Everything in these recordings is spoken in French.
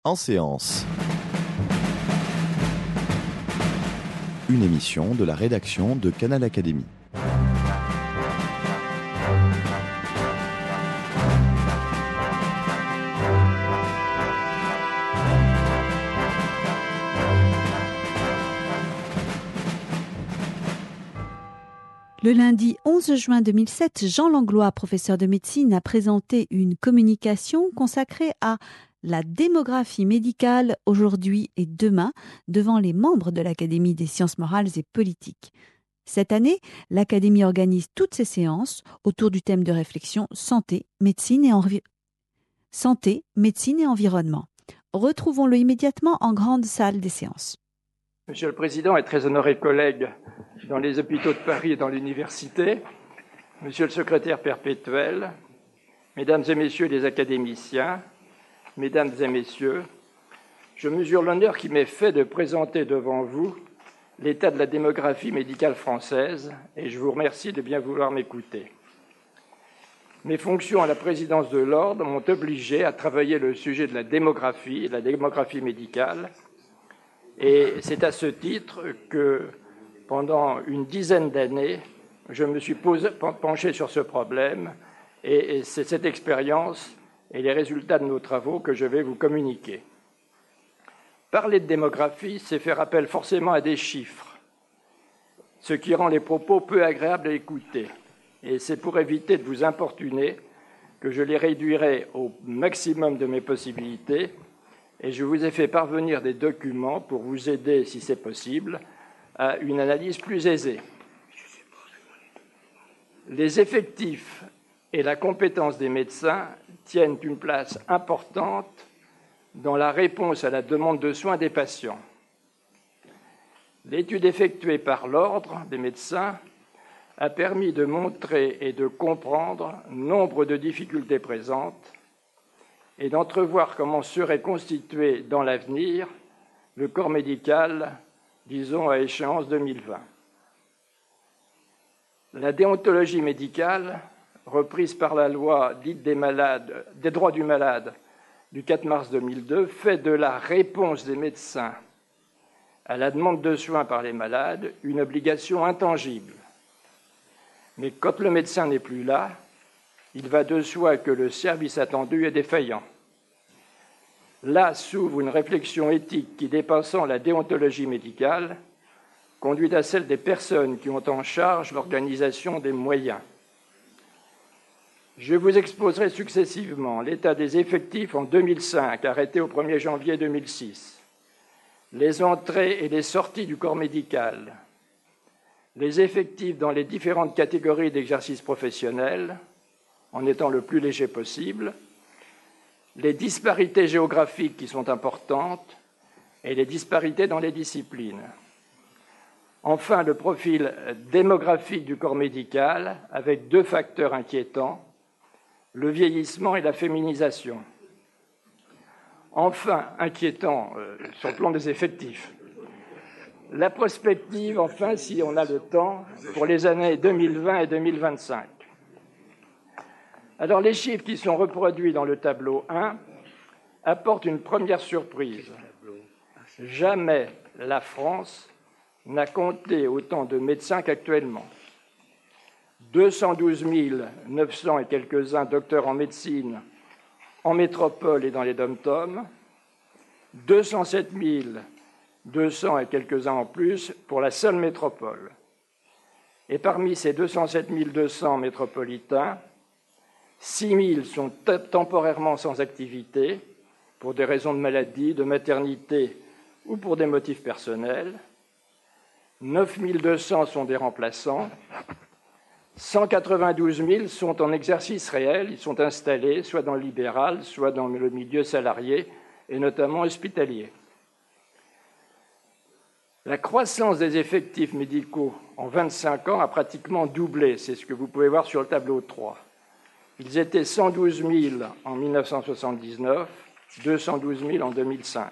En séance. Une émission de la rédaction de Canal Académie. Le lundi 11 juin 2007, Jean Langlois, professeur de médecine, a présenté une communication consacrée à la démographie médicale aujourd'hui et demain devant les membres de l'Académie des sciences morales et politiques. Cette année, l'Académie organise toutes ses séances autour du thème de réflexion santé, médecine et environnement. Retrouvons-le immédiatement en grande salle des séances. Monsieur le Président et très honorés collègues dans les hôpitaux de Paris et dans l'université, Monsieur le Secrétaire perpétuel, Mesdames et Messieurs les académiciens, Mesdames et Messieurs, je mesure l'honneur qui m'est fait de présenter devant vous l'état de la démographie médicale française et je vous remercie de bien vouloir m'écouter. Mes fonctions à la présidence de l'Ordre m'ont obligé à travailler le sujet de la démographie médicale. Et c'est à ce titre que, pendant une dizaine d'années, je me suis penché sur ce problème et c'est cette expérience et les résultats de nos travaux que je vais vous communiquer. Parler de démographie, c'est faire appel forcément à des chiffres, ce qui rend les propos peu agréables à écouter. Et c'est pour éviter de vous importuner que je les réduirai au maximum de mes possibilités. Et je vous ai fait parvenir des documents pour vous aider, si c'est possible, à une analyse plus aisée. Les effectifs et la compétence des médecins tiennent une place importante dans la réponse à la demande de soins des patients. L'étude effectuée par l'Ordre des médecins a permis de montrer et de comprendre nombre de difficultés présentes et d'entrevoir comment serait constitué dans l'avenir le corps médical, disons à échéance 2020. La déontologie médicale, reprise par la loi dite des droits du malade du 4 mars 2002, fait de la réponse des médecins à la demande de soins par les malades une obligation intangible. Mais quand le médecin n'est plus là, il va de soi que le service attendu est défaillant. Là s'ouvre une réflexion éthique qui, dépassant la déontologie médicale, conduit à celle des personnes qui ont en charge l'organisation des moyens. Je vous exposerai successivement l'état des effectifs en 2005, arrêté au 1er janvier 2006, les entrées et les sorties du corps médical, les effectifs dans les différentes catégories d'exercice professionnel, en étant le plus léger possible, les disparités géographiques qui sont importantes et les disparités dans les disciplines. Enfin, le profil démographique du corps médical avec deux facteurs inquiétants, le vieillissement et la féminisation. Enfin, inquiétant sur le plan des effectifs. La prospective, enfin, si on a le temps, pour les années 2020 et 2025. Alors, les chiffres qui sont reproduits dans le tableau 1 apportent une première surprise. Jamais la France n'a compté autant de médecins qu'actuellement. 212 900 et quelques-uns docteurs en médecine en métropole et dans les dom-toms, 207 200 et quelques-uns en plus pour la seule métropole. Et parmi ces 207 200 métropolitains, 6 000 sont temporairement sans activité pour des raisons de maladie, de maternité ou pour des motifs personnels. 9 200 sont des remplaçants. 192 000 sont en exercice réel, ils sont installés soit dans le libéral, soit dans le milieu salarié et notamment hospitalier. La croissance des effectifs médicaux en 25 ans a pratiquement doublé, c'est ce que vous pouvez voir sur le tableau 3. Ils étaient 112 000 en 1979, 212 000 en 2005.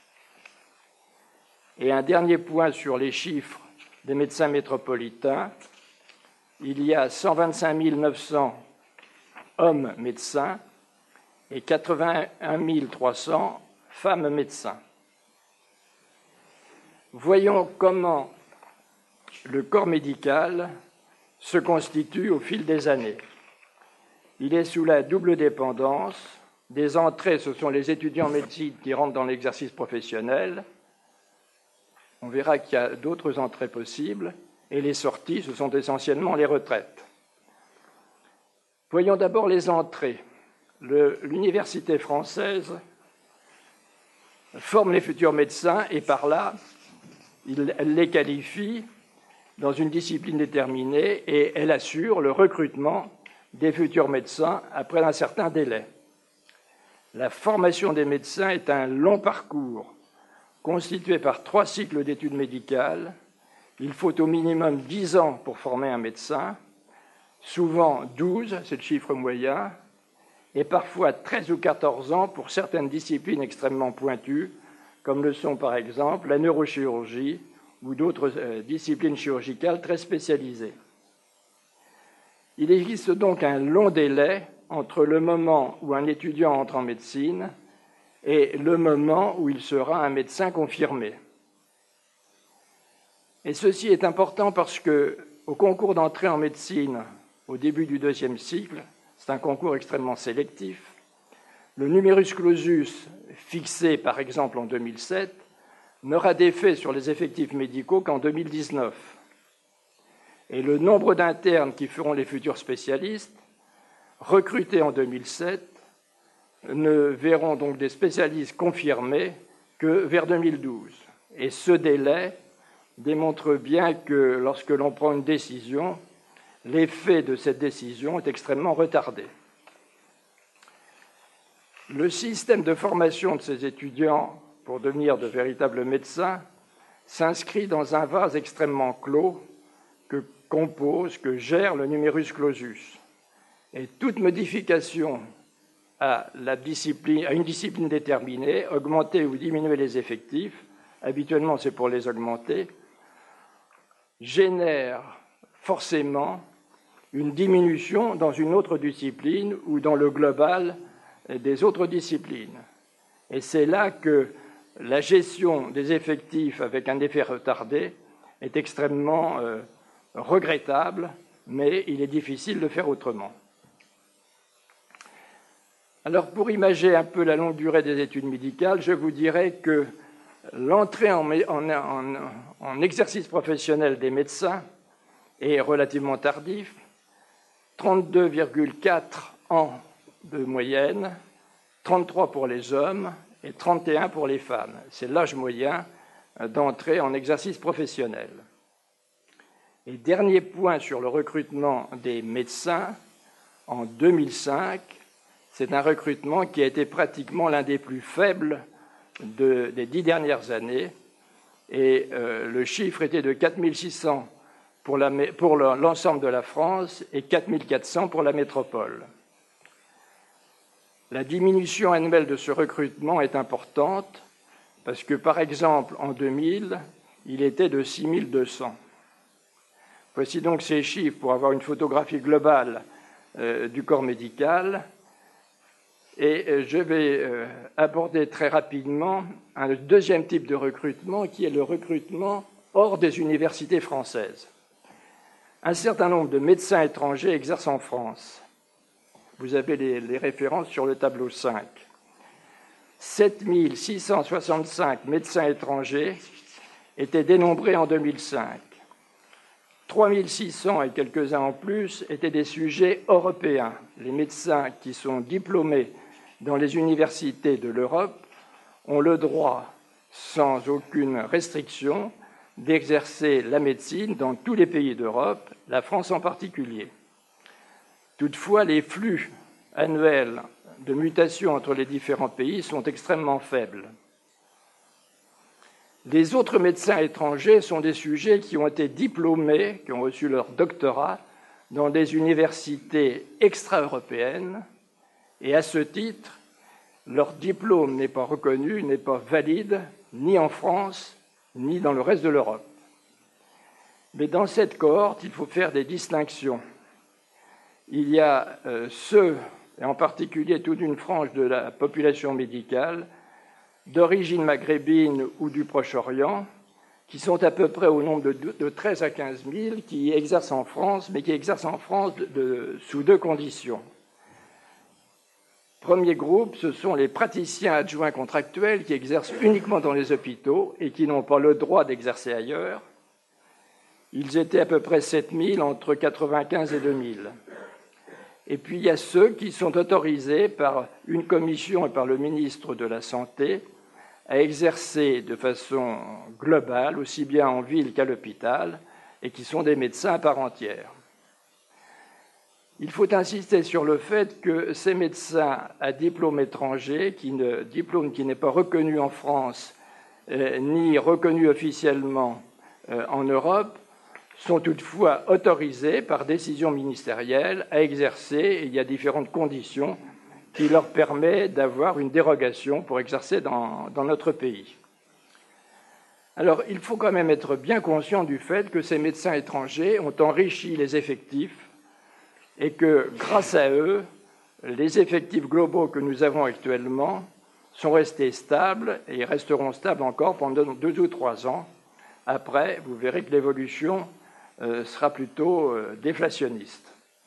Et un dernier point sur les chiffres des médecins métropolitains, il y a 125 900 hommes médecins et 81 300 femmes médecins. Voyons comment le corps médical se constitue au fil des années. Il est sous la double dépendance. Des entrées, ce sont les étudiants en médecine qui rentrent dans l'exercice professionnel. On verra qu'il y a d'autres entrées possibles. Et les sorties, ce sont essentiellement les retraites. Voyons d'abord les entrées. L'université française forme les futurs médecins et par là, elle les qualifie dans une discipline déterminée et elle assure le recrutement des futurs médecins après un certain délai. La formation des médecins est un long parcours constitué par 3 cycles d'études médicales. Il faut au minimum 10 ans pour former un médecin, souvent 12, c'est le chiffre moyen, et parfois 13 ou 14 ans pour certaines disciplines extrêmement pointues, comme le sont par exemple la neurochirurgie ou d'autres disciplines chirurgicales très spécialisées. Il existe donc un long délai entre le moment où un étudiant entre en médecine et le moment où il sera un médecin confirmé. Et ceci est important parce qu'au concours d'entrée en médecine, au début du 2e cycle, c'est un concours extrêmement sélectif, le numerus clausus fixé par exemple en 2007 n'aura d'effet sur les effectifs médicaux qu'en 2019. Et le nombre d'internes qui feront les futurs spécialistes, recrutés en 2007, ne verront donc des spécialistes confirmés que vers 2012. Et ce délai démontre bien que lorsque l'on prend une décision, l'effet de cette décision est extrêmement retardé. Le système de formation de ces étudiants pour devenir de véritables médecins s'inscrit dans un vase extrêmement clos que gère le numerus clausus. Et toute modification à une discipline déterminée, augmenter ou diminuer les effectifs, habituellement c'est pour les augmenter, génère forcément une diminution dans une autre discipline ou dans le global des autres disciplines. Et c'est là que la gestion des effectifs avec un effet retardé est extrêmement regrettable, mais il est difficile de faire autrement. Alors, pour imager un peu la longue durée des études médicales, je vous dirais que l'entrée en exercice professionnel des médecins est relativement tardif, 32,4 ans de moyenne, 33 pour les hommes et 31 pour les femmes. C'est l'âge moyen d'entrée en exercice professionnel. Et dernier point sur le recrutement des médecins, en 2005, c'est un recrutement qui a été pratiquement l'un des plus faibles des 10 dernières années. Et le chiffre était de 4600 pour l'ensemble de la France et 4400 pour la métropole. La diminution annuelle de ce recrutement est importante parce que, par exemple, en 2000, il était de 6200. Voici donc ces chiffres pour avoir une photographie globale du corps médical. Et je vais aborder très rapidement un deuxième type de recrutement qui est le recrutement hors des universités françaises. Un certain nombre de médecins étrangers exercent en France. Vous avez les références sur le tableau 5. 7 665 médecins étrangers étaient dénombrés en 2005. 3 600 et quelques-uns en plus étaient des sujets européens. Les médecins qui sont diplômés dans les universités de l'Europe ont le droit, sans aucune restriction, d'exercer la médecine dans tous les pays d'Europe, la France en particulier. Toutefois, les flux annuels de mutation entre les différents pays sont extrêmement faibles. Les autres médecins étrangers sont des sujets qui ont été diplômés, qui ont reçu leur doctorat dans des universités extra-européennes, et à ce titre, leur diplôme n'est pas reconnu, n'est pas valide, ni en France, ni dans le reste de l'Europe. Mais dans cette cohorte, il faut faire des distinctions. Il y a ceux, et en particulier toute une frange de la population médicale, d'origine maghrébine ou du Proche-Orient, qui sont à peu près au nombre de 13 à 15 000, qui exercent en France, mais qui exercent en France sous deux conditions. Premier groupe, ce sont les praticiens adjoints contractuels qui exercent uniquement dans les hôpitaux et qui n'ont pas le droit d'exercer ailleurs. Ils étaient à peu près 7 000 entre 1995 et 2000. Et puis il y a ceux qui sont autorisés par une commission et par le ministre de la Santé à exercer de façon globale, aussi bien en ville qu'à l'hôpital, et qui sont des médecins à part entière. Il faut insister sur le fait que ces médecins à diplôme étranger, diplôme qui n'est pas reconnu en France ni reconnu officiellement en Europe, sont toutefois autorisés par décision ministérielle à exercer, et il y a différentes conditions qui leur permettent d'avoir une dérogation pour exercer dans notre pays. Alors, il faut quand même être bien conscient du fait que ces médecins étrangers ont enrichi les effectifs et que, grâce à eux, les effectifs globaux que nous avons actuellement sont restés stables et resteront stables encore pendant 2 ou 3 ans. Après, vous verrez que l'évolution sera plutôt déflationniste.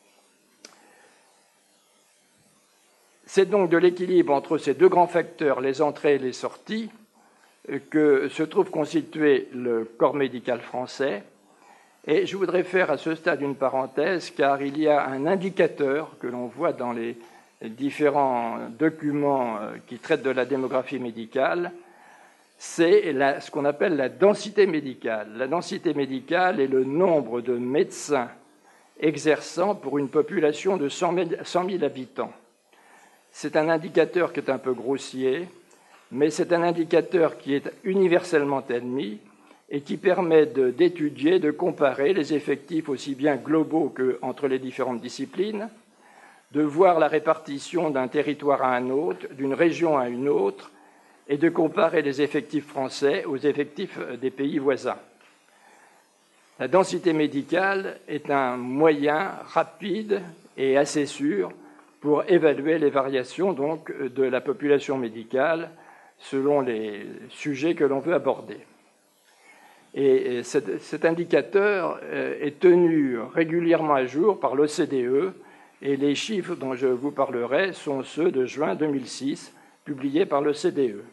C'est donc de l'équilibre entre ces deux grands facteurs, les entrées et les sorties, que se trouve constitué le corps médical français. Et je voudrais faire à ce stade une parenthèse, car il y a un indicateur que l'on voit dans les différents documents qui traitent de la démographie médicale, c'est ce qu'on appelle la densité médicale. La densité médicale est le nombre de médecins exerçant pour une population de 100 000 habitants. C'est un indicateur qui est un peu grossier, mais c'est un indicateur qui est universellement admis et qui permet d'étudier, de comparer les effectifs aussi bien globaux qu'entre les différentes disciplines, de voir la répartition d'un territoire à un autre, d'une région à une autre, et de comparer les effectifs français aux effectifs des pays voisins. La densité médicale est un moyen rapide et assez sûr pour évaluer les variations donc, de la population médicale selon les sujets que l'on veut aborder. Et cet indicateur est tenu régulièrement à jour par l'OCDE et les chiffres dont je vous parlerai sont ceux de juin 2006, publiés par l'OCDE.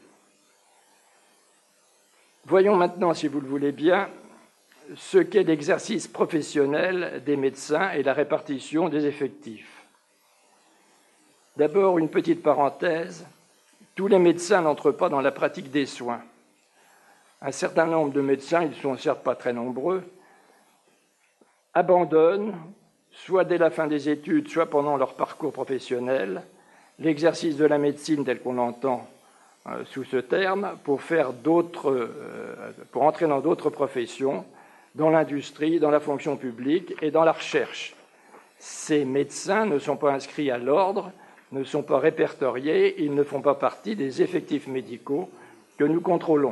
Voyons maintenant, si vous le voulez bien, ce qu'est l'exercice professionnel des médecins et la répartition des effectifs. D'abord, une petite parenthèse. Tous les médecins n'entrent pas dans la pratique des soins. Un certain nombre de médecins, ils ne sont certes pas très nombreux, abandonnent, soit dès la fin des études, soit pendant leur parcours professionnel, l'exercice de la médecine tel qu'on l'entend sous ce terme, pour entrer dans d'autres professions, dans l'industrie, dans la fonction publique et dans la recherche. Ces médecins ne sont pas inscrits à l'ordre, ne sont pas répertoriés, ils ne font pas partie des effectifs médicaux que nous contrôlons.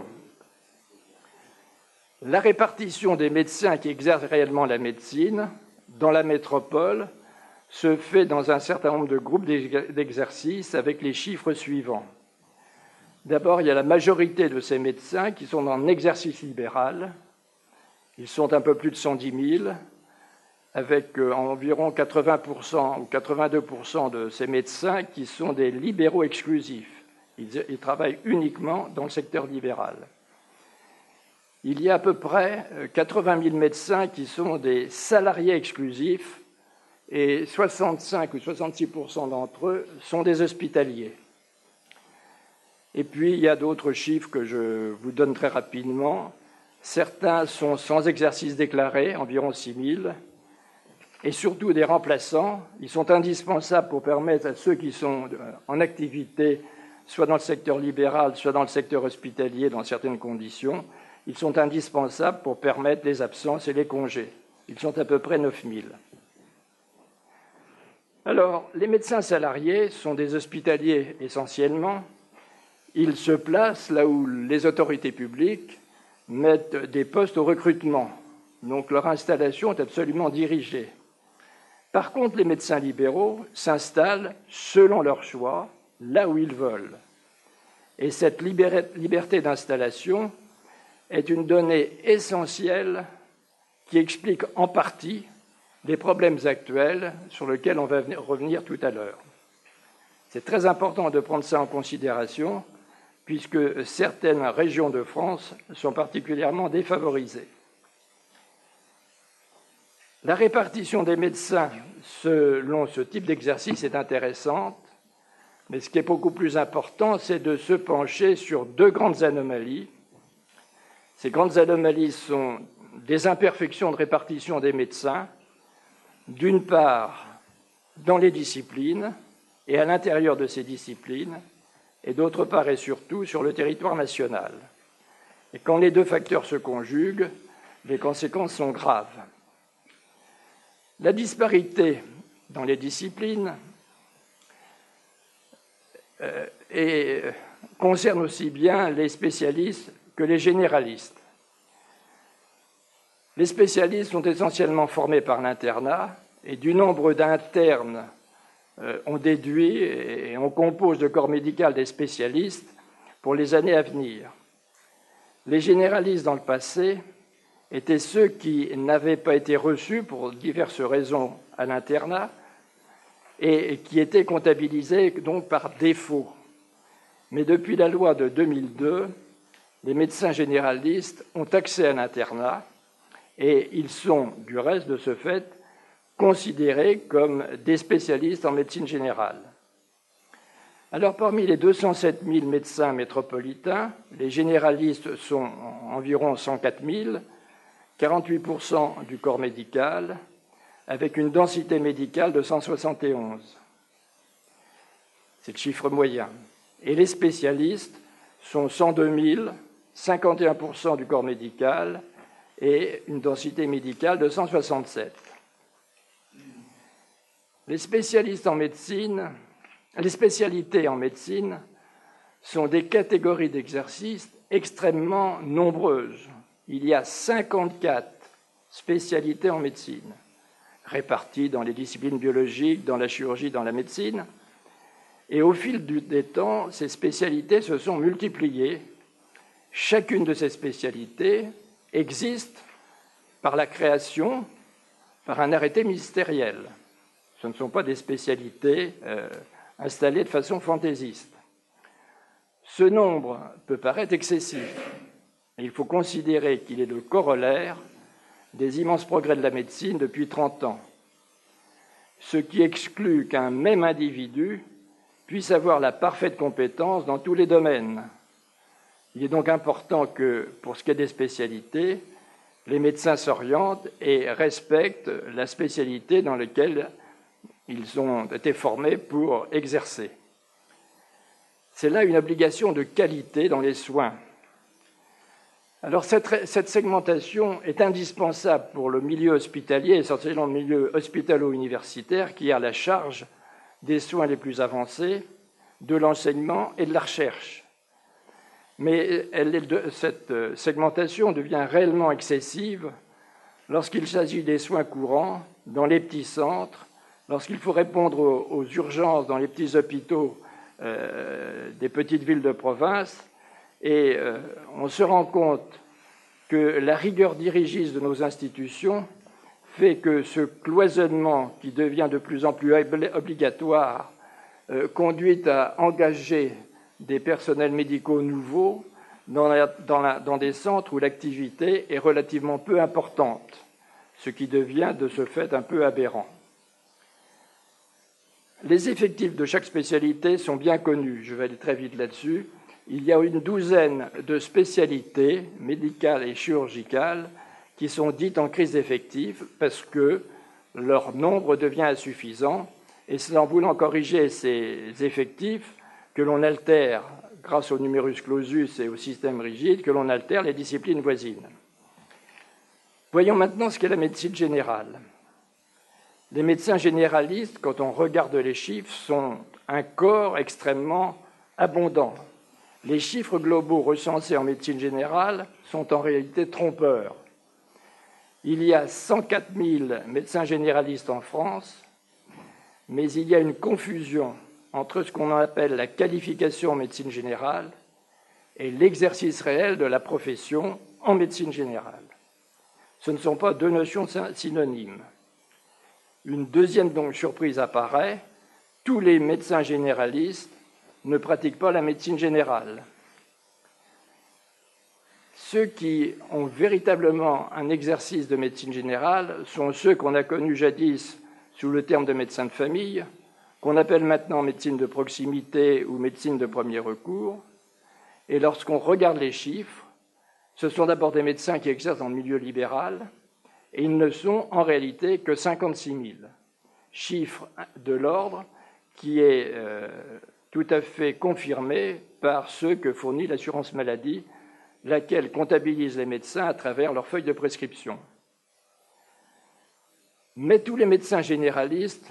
La répartition des médecins qui exercent réellement la médecine dans la métropole se fait dans un certain nombre de groupes d'exercice avec les chiffres suivants. D'abord, il y a la majorité de ces médecins qui sont en exercice libéral. Ils sont un peu plus de 110 000, avec environ 80% ou 82% de ces médecins qui sont des libéraux exclusifs. Ils travaillent uniquement dans le secteur libéral. Il y a à peu près 80 000 médecins qui sont des salariés exclusifs et 65 ou 66% d'entre eux sont des hospitaliers. Et puis, il y a d'autres chiffres que je vous donne très rapidement. Certains sont sans exercice déclaré, environ 6 000, et surtout des remplaçants. Ils sont indispensables pour permettre à ceux qui sont en activité, soit dans le secteur libéral, soit dans le secteur hospitalier, dans certaines conditions, ils sont indispensables pour permettre les absences et les congés. Ils sont à peu près 9 000. Alors, les médecins salariés sont des hospitaliers essentiellement. Ils se placent là où les autorités publiques mettent des postes au recrutement. Donc leur installation est absolument dirigée. Par contre, les médecins libéraux s'installent selon leur choix, là où ils veulent. Et cette liberté d'installation est une donnée essentielle qui explique en partie les problèmes actuels sur lesquels on va revenir tout à l'heure. C'est très important de prendre ça en considération puisque certaines régions de France sont particulièrement défavorisées. La répartition des médecins selon ce type d'exercice est intéressante, mais ce qui est beaucoup plus important, c'est de se pencher sur deux grandes anomalies. Ces grandes anomalies sont des imperfections de répartition des médecins, d'une part dans les disciplines et à l'intérieur de ces disciplines, et d'autre part et surtout sur le territoire national. Et quand les deux facteurs se conjuguent, les conséquences sont graves. La disparité dans les disciplines concerne aussi bien les spécialistes que les généralistes. Les spécialistes sont essentiellement formés par l'internat et du nombre d'internes on déduit et on compose le corps médical des spécialistes pour les années à venir. Les généralistes dans le passé étaient ceux qui n'avaient pas été reçus pour diverses raisons à l'internat et qui étaient comptabilisés donc par défaut. Mais depuis la loi de 2002, les médecins généralistes ont accès à l'internat et ils sont, du reste de ce fait, considérés comme des spécialistes en médecine générale. Alors, parmi les 207 000 médecins métropolitains, les généralistes sont environ 104 000, 48% du corps médical, avec une densité médicale de 171. C'est le chiffre moyen. Et les spécialistes sont 102 000, 51% du corps médical et une densité médicale de 167. Les spécialités en médecine sont des catégories d'exercices extrêmement nombreuses. Il y a 54 spécialités en médecine, réparties dans les disciplines biologiques, dans la chirurgie, dans la médecine. Et au fil des temps, ces spécialités se sont multipliées. Chacune de ces spécialités existe par la création, par un arrêté ministériel. Ce ne sont pas des spécialités installées de façon fantaisiste. Ce nombre peut paraître excessif, mais il faut considérer qu'il est le corollaire des immenses progrès de la médecine depuis 30 ans, ce qui exclut qu'un même individu puisse avoir la parfaite compétence dans tous les domaines. Il est donc important que, pour ce qui est des spécialités, les médecins s'orientent et respectent la spécialité dans laquelle ils ont été formés pour exercer. C'est là une obligation de qualité dans les soins. Alors cette segmentation est indispensable pour le milieu hospitalier, essentiellement le milieu hospitalo-universitaire, qui a la charge des soins les plus avancés, de l'enseignement et de la recherche. Mais cette segmentation devient réellement excessive lorsqu'il s'agit des soins courants dans les petits centres, lorsqu'il faut répondre aux urgences dans les petits hôpitaux des petites villes de province, et on se rend compte que la rigueur dirigiste de nos institutions fait que ce cloisonnement qui devient de plus en plus obligatoire conduit à engager des personnels médicaux nouveaux dans des centres où l'activité est relativement peu importante, ce qui devient de ce fait un peu aberrant. Les effectifs de chaque spécialité sont bien connus, je vais aller très vite là-dessus. Il y a une douzaine de spécialités médicales et chirurgicales qui sont dites en crise d'effectifs parce que leur nombre devient insuffisant, et c'est en voulant corriger ces effectifs que l'on altère, grâce au numerus clausus et au système rigide, que l'on altère les disciplines voisines. Voyons maintenant ce qu'est la médecine générale. Les médecins généralistes, quand on regarde les chiffres, sont un corps extrêmement abondant. Les chiffres globaux recensés en médecine générale sont en réalité trompeurs. Il y a 104 000 médecins généralistes en France, mais il y a une confusion entre ce qu'on appelle la qualification en médecine générale et l'exercice réel de la profession en médecine générale. Ce ne sont pas deux notions synonymes. Une deuxième donc surprise apparaît, tous les médecins généralistes ne pratiquent pas la médecine générale. Ceux qui ont véritablement un exercice de médecine générale sont ceux qu'on a connus jadis sous le terme de médecin de famille, qu'on appelle maintenant médecine de proximité ou médecine de premier recours. Et lorsqu'on regarde les chiffres, ce sont d'abord des médecins qui exercent dans le milieu libéral, et ils ne sont en réalité que 56 000. Chiffre de l'ordre qui est tout à fait confirmé par ceux que fournit l'assurance maladie, laquelle comptabilise les médecins à travers leurs feuilles de prescription. Mais tous les médecins généralistes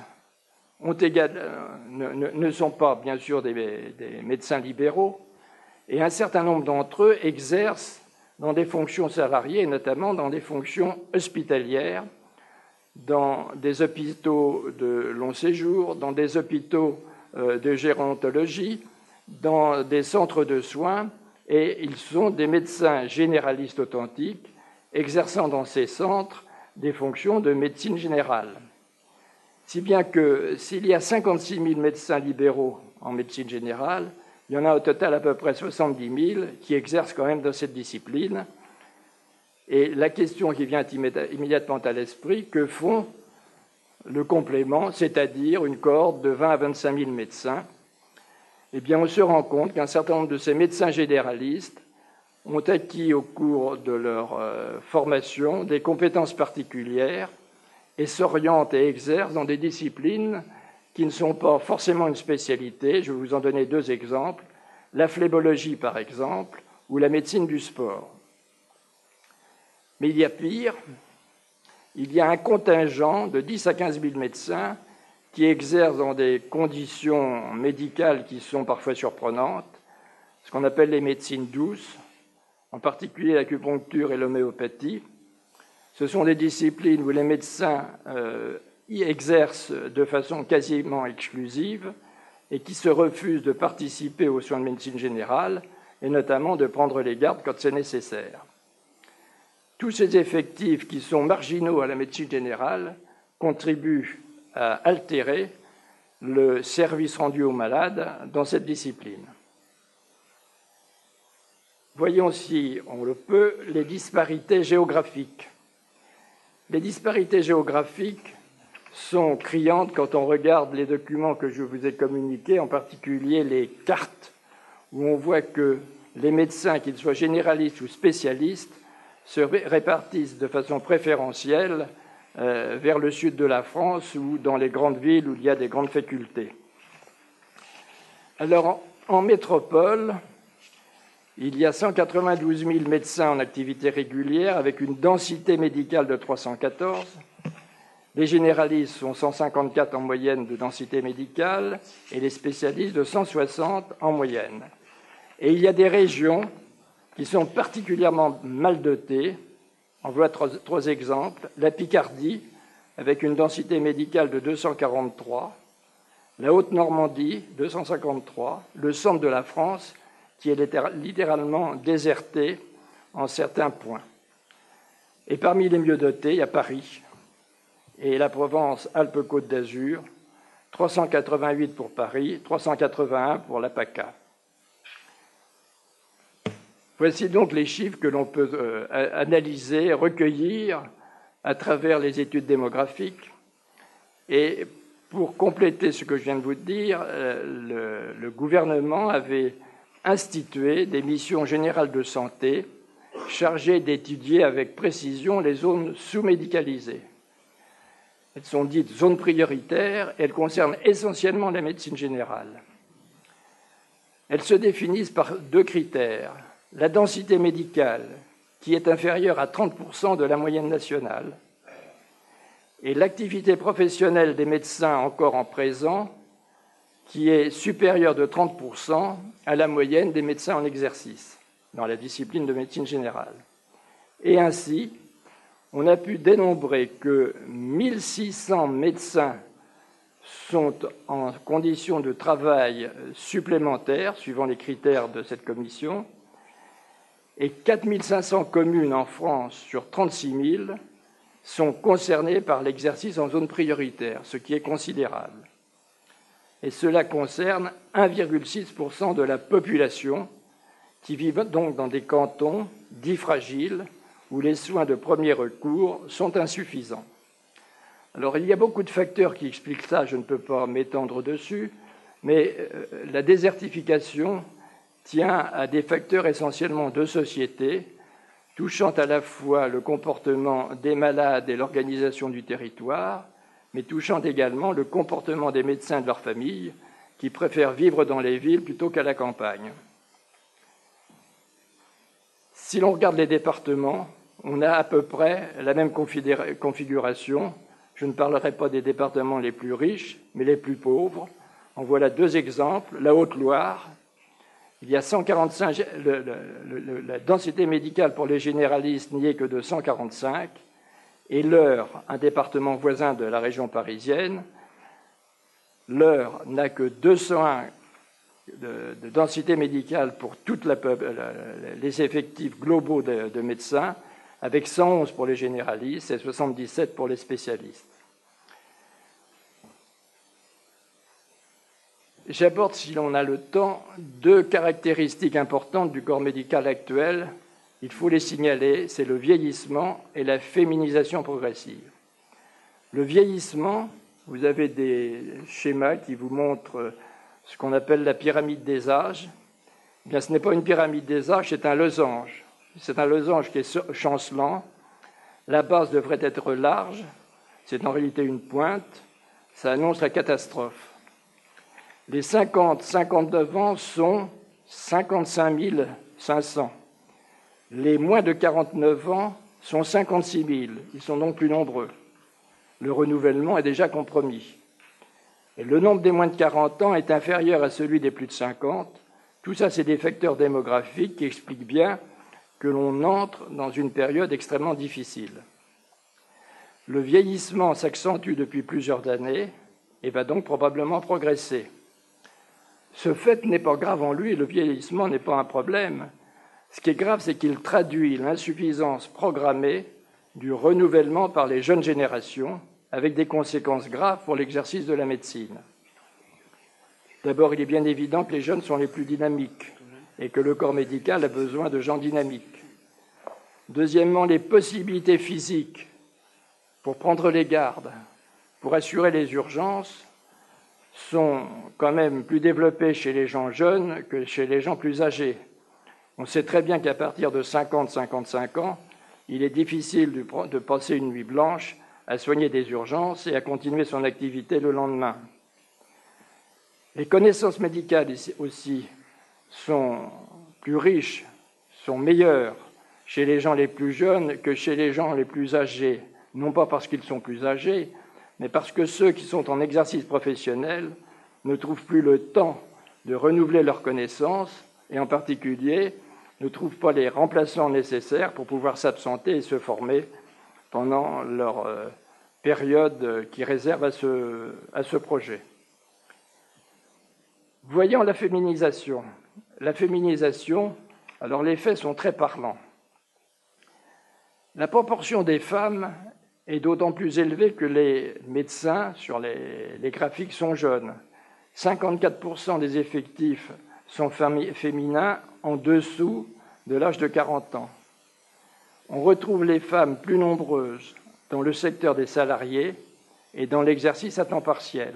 ne sont pas, bien sûr, des médecins libéraux, et un certain nombre d'entre eux exercent dans des fonctions salariées, notamment dans des fonctions hospitalières, dans des hôpitaux de long séjour, dans des hôpitaux de gérontologie, dans des centres de soins, et ils sont des médecins généralistes authentiques, exerçant dans ces centres des fonctions de médecine générale. Si bien que s'il y a 56 000 médecins libéraux en médecine générale, il y en a au total à peu près 70 000 qui exercent quand même dans cette discipline. Et la question qui vient immédiatement à l'esprit, que font le complément, c'est-à-dire une cohorte de 20 à 25 000 médecins? Eh bien, on se rend compte qu'un certain nombre de ces médecins généralistes ont acquis au cours de leur formation des compétences particulières et s'orientent et exercent dans des disciplines qui ne sont pas forcément une spécialité. Je vais vous en donner deux exemples. La phlébologie, par exemple, ou la médecine du sport. Mais il y a pire. Il y a un contingent de 10 à 15 000 médecins qui exercent dans des conditions médicales qui sont parfois surprenantes, ce qu'on appelle les médecines douces, en particulier l'acupuncture et l'homéopathie. Ce sont des disciplines où les médecins y exercent de façon quasiment exclusive et qui se refusent de participer aux soins de médecine générale et notamment de prendre les gardes quand c'est nécessaire. Tous ces effectifs qui sont marginaux à la médecine générale contribuent à altérer le service rendu aux malades dans cette discipline. Voyons si on le peut les disparités géographiques. Les disparités géographiques sont criantes quand on regarde les documents que je vous ai communiqués, en particulier les cartes, où on voit que les médecins, qu'ils soient généralistes ou spécialistes, se répartissent de façon préférentielle vers le sud de la France ou dans les grandes villes où il y a des grandes facultés. Alors, en métropole, il y a 192 000 médecins en activité régulière avec une densité médicale de 314. Les généralistes sont 154 en moyenne de densité médicale et les spécialistes de 160 en moyenne. Et il y a des régions qui sont particulièrement mal dotées. On voit trois exemples. La Picardie, avec une densité médicale de 243. La Haute-Normandie, 253. Le centre de la France, qui est littéralement déserté en certains points. Et parmi les mieux dotés, il y a Paris et la Provence-Alpes-Côte d'Azur, 388 pour Paris, 381 pour la PACA. Voici donc les chiffres que l'on peut analyser, recueillir à travers les études démographiques. Et pour compléter ce que je viens de vous dire, le gouvernement avait institué des missions générales de santé chargées d'étudier avec précision les zones sous-médicalisées. Elles sont dites zones prioritaires et elles concernent essentiellement la médecine générale. Elles se définissent par deux critères. La densité médicale, qui est inférieure à 30% de la moyenne nationale, et l'activité professionnelle des médecins encore en présent, qui est supérieure de 30% à la moyenne des médecins en exercice dans la discipline de médecine générale. Et ainsi, on a pu dénombrer que 1600 médecins sont en conditions de travail supplémentaires, suivant les critères de cette commission, et 4 500 communes en France sur 36 000 sont concernées par l'exercice en zone prioritaire, ce qui est considérable. Et cela concerne 1,6% de la population qui vivent donc dans des cantons dits fragiles où les soins de premier recours sont insuffisants. Alors, il y a beaucoup de facteurs qui expliquent ça, je ne peux pas m'étendre dessus, mais la désertification tient à des facteurs essentiellement de société, touchant à la fois le comportement des malades et l'organisation du territoire, mais touchant également le comportement des médecins et de leurs familles qui préfèrent vivre dans les villes plutôt qu'à la campagne. Si l'on regarde les départements, on a à peu près la même configuration. Je ne parlerai pas des départements les plus riches, mais les plus pauvres. En voilà deux exemples. La Haute-Loire, il y a 145, la densité médicale pour les généralistes n'y est que de 145, et l'Eure, un département voisin de la région parisienne, l'Eure n'a que 201 de densité médicale pour tous les effectifs globaux de médecins, avec 111 pour les généralistes et 77 pour les spécialistes. J'aborde, si l'on a le temps, deux caractéristiques importantes du corps médical actuel. Il faut les signaler, c'est le vieillissement et la féminisation progressive. Le vieillissement, vous avez des schémas qui vous montrent ce qu'on appelle la pyramide des âges. Eh bien, ce n'est pas une pyramide des âges, c'est un losange. C'est un losange qui est chancelant. La base devrait être large. C'est en réalité une pointe. Ça annonce la catastrophe. Les 50-59 ans sont 55 500. Les moins de 49 ans sont 56 000. Ils sont donc plus nombreux. Le renouvellement est déjà compromis. Et le nombre des moins de 40 ans est inférieur à celui des plus de 50. Tout ça, c'est des facteurs démographiques qui expliquent bien que l'on entre dans une période extrêmement difficile. Le vieillissement s'accentue depuis plusieurs années et va donc probablement progresser. Ce fait n'est pas grave en lui, le vieillissement n'est pas un problème. Ce qui est grave, c'est qu'il traduit l'insuffisance programmée du renouvellement par les jeunes générations, avec des conséquences graves pour l'exercice de la médecine. D'abord, il est bien évident que les jeunes sont les plus dynamiques et que le corps médical a besoin de gens dynamiques. Deuxièmement, les possibilités physiques pour prendre les gardes, pour assurer les urgences, sont quand même plus développées chez les gens jeunes que chez les gens plus âgés. On sait très bien qu'à partir de 50-55 ans, il est difficile de passer une nuit blanche à soigner des urgences et à continuer son activité le lendemain. Les connaissances médicales aussi sont plus riches, sont meilleures chez les gens les plus jeunes que chez les gens les plus âgés, non pas parce qu'ils sont plus âgés, mais parce que ceux qui sont en exercice professionnel ne trouvent plus le temps de renouveler leurs connaissances et en particulier ne trouvent pas les remplaçants nécessaires pour pouvoir s'absenter et se former pendant leur période qui réserve à ce projet. Voyons la féminisation. La féminisation, alors les faits sont très parlants. La proportion des femmes est d'autant plus élevée que les médecins sur les graphiques sont jeunes. 54% des effectifs sont féminins en dessous de l'âge de 40 ans. On retrouve les femmes plus nombreuses dans le secteur des salariés et dans l'exercice à temps partiel.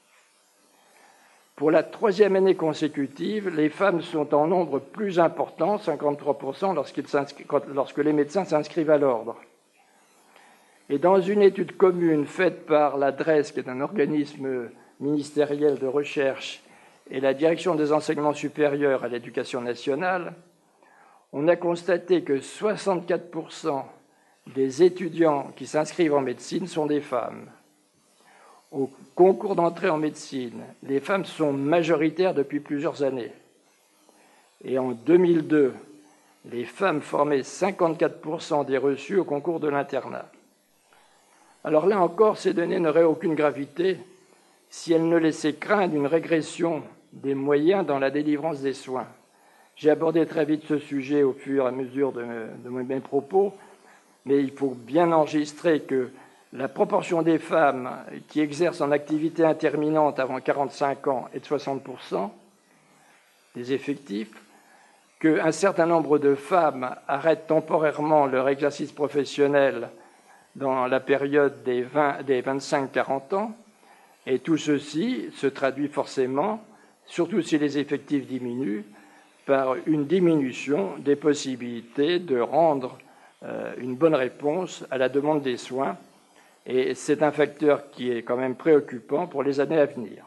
Pour la troisième année consécutive, les femmes sont en nombre plus important, 53%, lorsque les médecins s'inscrivent à l'ordre. Et dans une étude commune faite par la DRES, qui est un organisme ministériel de recherche, et la Direction des enseignements supérieurs à l'éducation nationale, on a constaté que 64% des étudiants qui s'inscrivent en médecine sont des femmes. Au concours d'entrée en médecine, les femmes sont majoritaires depuis plusieurs années. Et en 2002, les femmes formaient 54% des reçus au concours de l'internat. Alors là encore, ces données n'auraient aucune gravité si elles ne laissaient craindre une régression des moyens dans la délivrance des soins. J'ai abordé très vite ce sujet au fur et à mesure de mes propos, mais il faut bien enregistrer que la proportion des femmes qui exercent en activité intermittente avant 45 ans est de 60% des effectifs, qu'un certain nombre de femmes arrêtent temporairement leur exercice professionnel dans la période des 25-40 ans, et tout ceci se traduit forcément, surtout si les effectifs diminuent, par une diminution des possibilités de rendre une bonne réponse à la demande des soins, et c'est un facteur qui est quand même préoccupant pour les années à venir.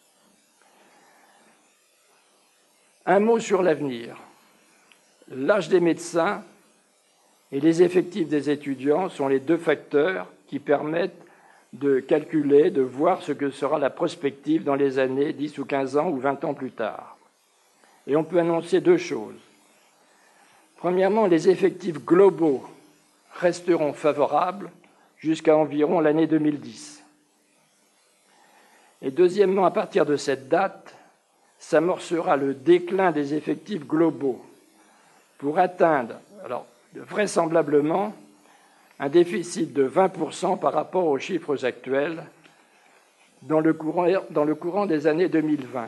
Un mot sur l'avenir. L'âge des médecins et les effectifs des étudiants sont les deux facteurs qui permettent de calculer, de voir ce que sera la prospective dans les années 10 ou 15 ans ou 20 ans plus tard. Et on peut annoncer deux choses. Premièrement, les effectifs globaux resteront favorables jusqu'à environ l'année 2010. Et deuxièmement, à partir de cette date, s'amorcera le déclin des effectifs globaux pour atteindre, alors vraisemblablement, un déficit de 20% par rapport aux chiffres actuels dans le courant des années 2020.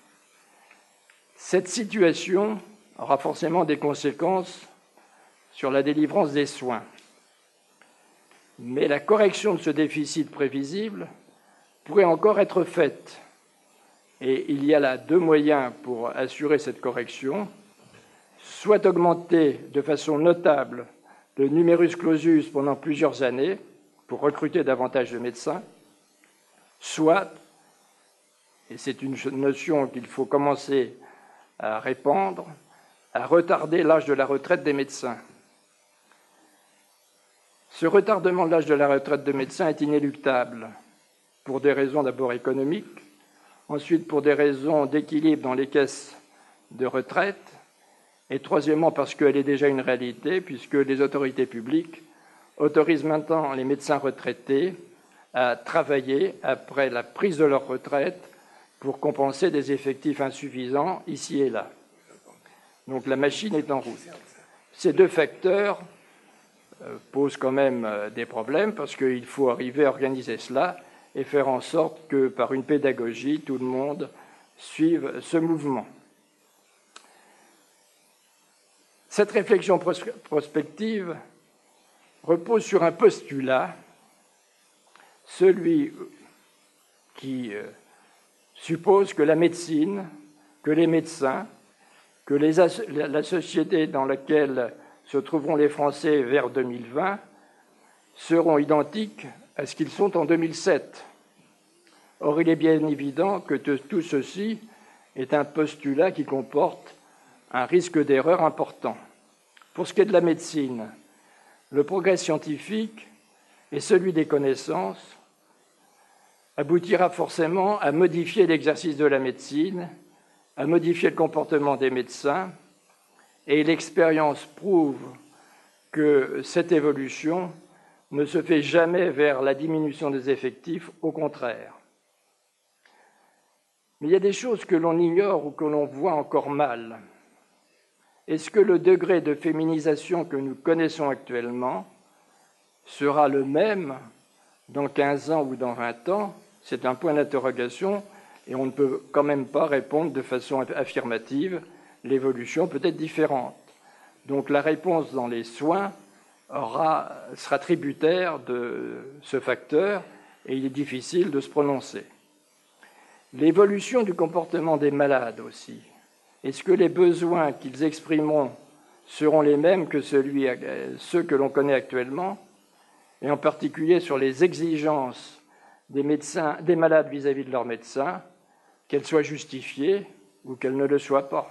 Cette situation aura forcément des conséquences sur la délivrance des soins. Mais la correction de ce déficit prévisible pourrait encore être faite. Et il y a là deux moyens pour assurer cette correction, soit augmenter de façon notable le numerus clausus pendant plusieurs années pour recruter davantage de médecins, soit, et c'est une notion qu'il faut commencer à répandre, à retarder l'âge de la retraite des médecins. Ce retardement de l'âge de la retraite des médecins est inéluctable, pour des raisons d'abord économiques, ensuite pour des raisons d'équilibre dans les caisses de retraite, et troisièmement parce qu'elle est déjà une réalité, puisque les autorités publiques autorisent maintenant les médecins retraités à travailler après la prise de leur retraite pour compenser des effectifs insuffisants ici et là. Donc la machine est en route. Ces deux facteurs posent quand même des problèmes parce qu'il faut arriver à organiser cela et faire en sorte que par une pédagogie, tout le monde suive ce mouvement. Cette réflexion prospective repose sur un postulat, celui qui suppose que la médecine, que les médecins, que la société dans laquelle se trouveront les Français vers 2020 seront identiques à ce qu'ils sont en 2007. Or, il est bien évident que tout ceci est un postulat qui comporte un risque d'erreur important. Pour ce qui est de la médecine, le progrès scientifique et celui des connaissances aboutira forcément à modifier l'exercice de la médecine, à modifier le comportement des médecins, et l'expérience prouve que cette évolution ne se fait jamais vers la diminution des effectifs, au contraire. Mais il y a des choses que l'on ignore ou que l'on voit encore mal. Est-ce que le degré de féminisation que nous connaissons actuellement sera le même dans 15 ans ou dans 20 ans? C'est un point d'interrogation et on ne peut quand même pas répondre de façon affirmative. L'évolution peut être différente. Donc la réponse dans les soins sera tributaire de ce facteur et il est difficile de se prononcer. L'évolution du comportement des malades aussi. Est-ce que les besoins qu'ils exprimeront seront les mêmes que ceux que l'on connaît actuellement, et en particulier sur les exigences des malades vis-à-vis de leurs médecins, qu'elles soient justifiées ou qu'elles ne le soient pas?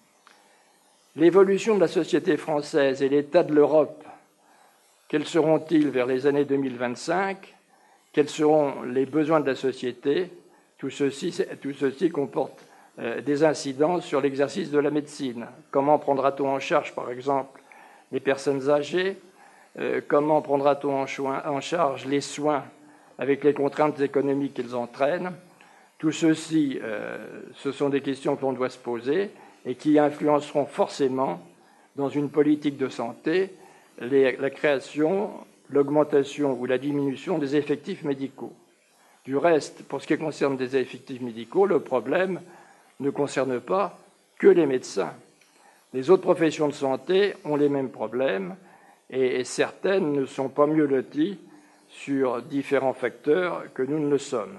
L'évolution de la société française et l'état de l'Europe, quels seront-ils vers les années 2025? Quels seront les besoins de la société? Tout ceci comporte des incidences sur l'exercice de la médecine. Comment prendra-t-on en charge, par exemple, les personnes âgées? Comment prendra-t-on en charge les soins avec les contraintes économiques qu'ils entraînent? Tout ceci, ce sont des questions que l'on doit se poser et qui influenceront forcément dans une politique de santé la création, l'augmentation ou la diminution des effectifs médicaux. Du reste, pour ce qui concerne des effectifs médicaux, le problème ne concerne pas que les médecins. Les autres professions de santé ont les mêmes problèmes et certaines ne sont pas mieux loties sur différents facteurs que nous ne le sommes.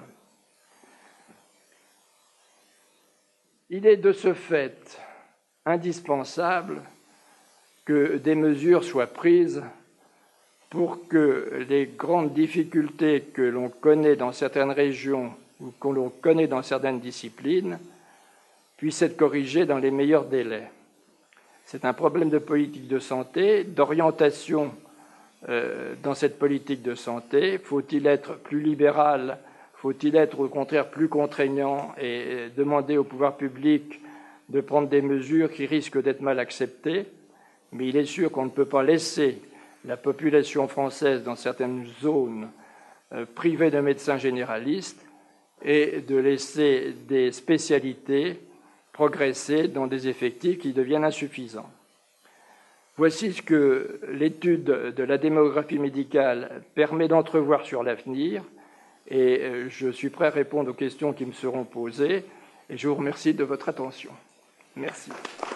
Il est de ce fait indispensable que des mesures soient prises pour que les grandes difficultés que l'on connaît dans certaines régions ou que l'on connaît dans certaines disciplines puissent être corrigées dans les meilleurs délais. C'est un problème de politique de santé, d'orientation dans cette politique de santé. Faut-il être plus libéral ? Faut-il être au contraire plus contraignant et demander au pouvoir public de prendre des mesures qui risquent d'être mal acceptées? Mais il est sûr qu'on ne peut pas laisser la population française dans certaines zones privée de médecins généralistes et de laisser des spécialités progresser dans des effectifs qui deviennent insuffisants. Voici ce que l'étude de la démographie médicale permet d'entrevoir sur l'avenir, et je suis prêt à répondre aux questions qui me seront posées, et je vous remercie de votre attention. Merci.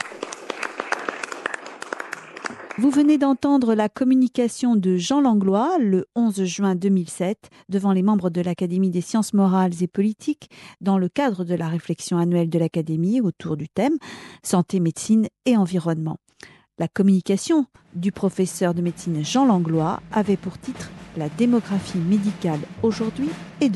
Vous venez d'entendre la communication de Jean Langlois le 11 juin 2007 devant les membres de l'Académie des sciences morales et politiques dans le cadre de la réflexion annuelle de l'Académie autour du thème santé, médecine et environnement. La communication du professeur de médecine Jean Langlois avait pour titre « La démographie médicale aujourd'hui et demain ».